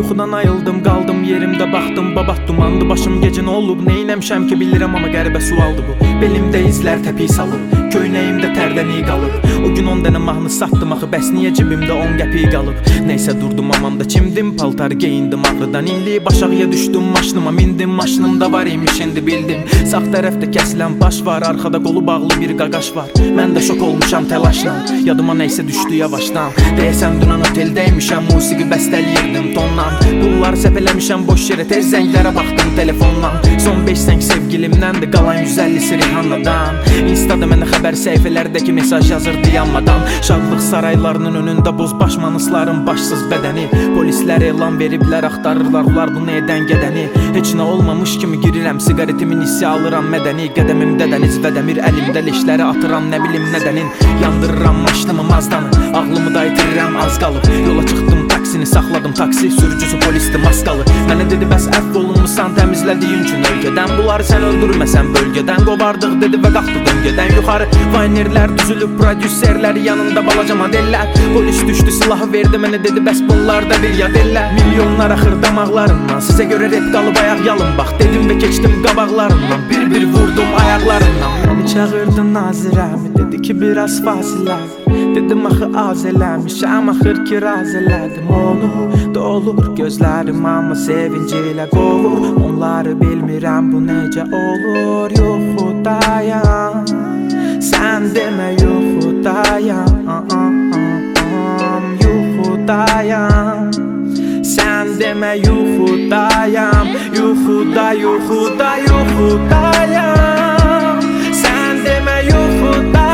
Yuxudan ayıldım, qaldım yerimdə, baxdım babat dumandı. Başım gecə nə olub, neynəmişəm ki bilirəm, amma qəribə sualdı bu. Belimdə izlər təpik salıb, köynəyimdə tərdən iyi qalıb. O gün 10 dənə mahnı satdım axı, bəs niyə cibimdə 10 qəpik qalıb? Neysə durdum amamda çimdim, paltar geyindim ağrıdan indi. Başağıya düşdüm, maşınıma mindim, maşınımda var imiş indi bildim. Sağ tərəfdə kəsilən baş var, arxada qolu bağlı bir qaqaş var. Mən də şok olmuşam təlaşla, yadıma neysə düşdü yavaşdan. Deyəsən dünən oteldəymişəm, musiqi bəstələyirdim tonla. Pulları səpələmişəm boş yerə, tez zənglərə baxdım telefondan. Son 5 zəng sevgilimdəndir, qalan 150-si Rihannadan. Instada mənə xəbər səhifələrdəki mesaj yazırdı yanmadan. Şadlıq saraylarının önündə boz başmanısların başsız bədəni. Polislər elan veriblər, axtarırlar ular bunu edən gedəni. Heç nə olmamış kimi girirəm, siqaretimin hissi alıram mədəni. Qədəmimdə dəniz və dəmir, əlimdə leşləri atıram nə bilim nədənin. Yandırıram maşınımı Mazdanı, ağlımı da itirirəm az qalıb. Yola çıxdım, taksini saxladım, taksi sürücüsü polisdi maskalı. Mənə dedi bəs əfv olunmusan təmizlədiyin üçün ölkədən. Bunları sən öldürməsən bölgədən, qovardıq dedi və qalxdı döngədən yuxarı. Vaynerlər düzülüb, prodüserlər yanında balaca modellər. Polis düşdü, silahı verdi mənə, dedi bəs bunlar da bir yad ellər. Milyonlar axır damaqlarından, sizə görə rep qalıb ayaq yalın bax. Dedim və keçdim qabaqlarından, bir-bir vurdum ayaqlarından. Məni çağırdı Nazirəmi, dedi ki biraz fasilə. Dedim axı az eləmişəm, axır ki raz elədim onu. Dolur gözlərim amma sevinci ilə qovur. Onları bilmirəm bu necə olur. Yuxudayam, sən demə yuxudayam. Yuxudayam, sən demə yuxudayam. Yuxuda, yuxuda, yuxudayam, sən demə yuxudayam.